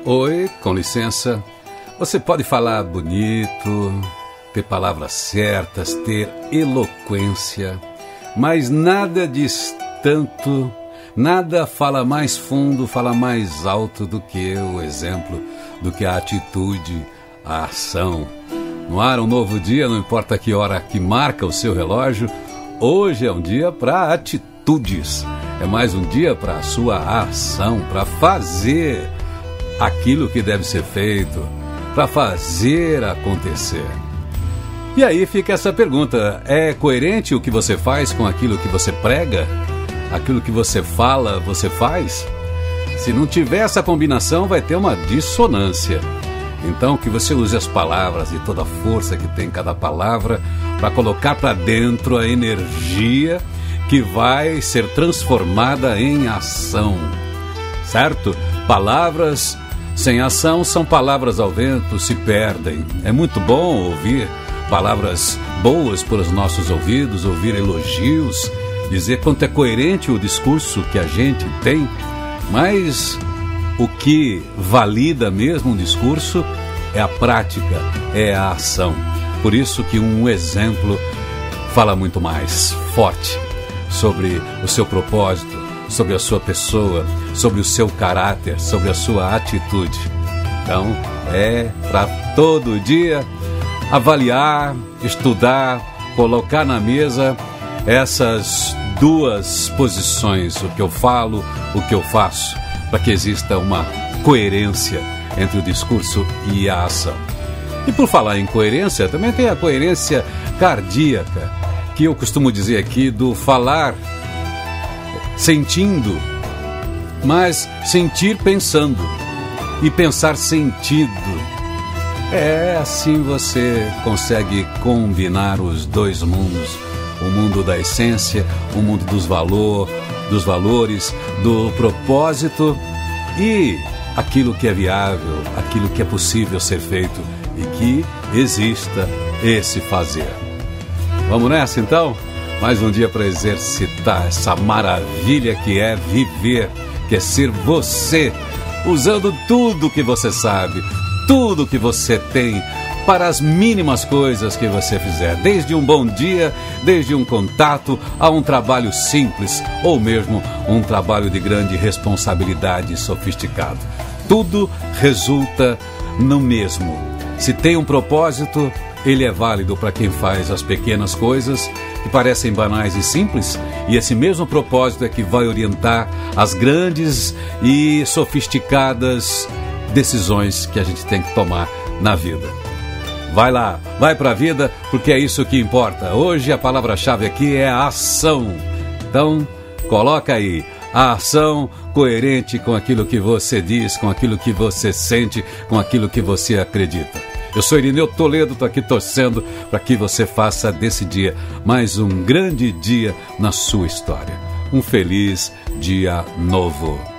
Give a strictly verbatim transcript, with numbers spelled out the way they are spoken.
Oi, com licença. Você pode falar bonito, ter palavras certas, ter eloquência, mas nada diz tanto, nada fala mais fundo, fala mais alto do que o exemplo, do que a atitude, a ação. No ar um novo dia, não importa que hora que marca o seu relógio, hoje é um dia para atitudes. É mais um dia para a sua ação, para fazer aquilo que deve ser feito, para fazer acontecer. E aí fica essa pergunta: é coerente o que você faz com aquilo que você prega? Aquilo que você fala, você faz? Se não tiver essa combinação, vai ter uma dissonância. Então que você use as palavras e toda a força que tem cada palavra para colocar para dentro a energia que vai ser transformada em ação, certo? Palavras sem ação são palavras ao vento, se perdem. É muito bom ouvir palavras boas pelos nossos ouvidos, ouvir elogios, dizer quanto é coerente o discurso que a gente tem, mas o que valida mesmo um discurso é a prática, é a ação. Por isso que um exemplo fala muito mais forte sobre o seu propósito, sobre a sua pessoa, sobre o seu caráter, sobre a sua atitude. Então, é para todo dia avaliar, estudar, colocar na mesa essas duas posições, o que eu falo, o que eu faço, para que exista uma coerência entre o discurso e a ação. E por falar em coerência, também tem a coerência cardíaca, que eu costumo dizer aqui do falar sentindo, mas sentir pensando e pensar sentido. É assim você consegue combinar os dois mundos, o mundo da essência, o mundo dos valor, dos valores, do propósito e aquilo que é viável, aquilo que é possível ser feito e que exista esse fazer. Vamos nessa então? Mais um dia para exercitar essa maravilha que é viver, que é ser você, usando tudo que você sabe, tudo que você tem, para as mínimas coisas que você fizer, desde um bom dia, desde um contato, a um trabalho simples, ou mesmo um trabalho de grande responsabilidade e sofisticado. Tudo resulta no mesmo. Se tem um propósito, ele é válido para quem faz as pequenas coisas que parecem banais e simples, e esse mesmo propósito é que vai orientar as grandes e sofisticadas decisões que a gente tem que tomar na vida. Vai lá, vai para a vida, porque é isso que importa. Hoje a palavra-chave aqui é a ação. Então, coloca aí a ação coerente com aquilo que você diz, com aquilo que você sente, com aquilo que você acredita. Eu sou Irineu Toledo, estou aqui torcendo para que você faça desse dia mais um grande dia na sua história. Um feliz dia novo.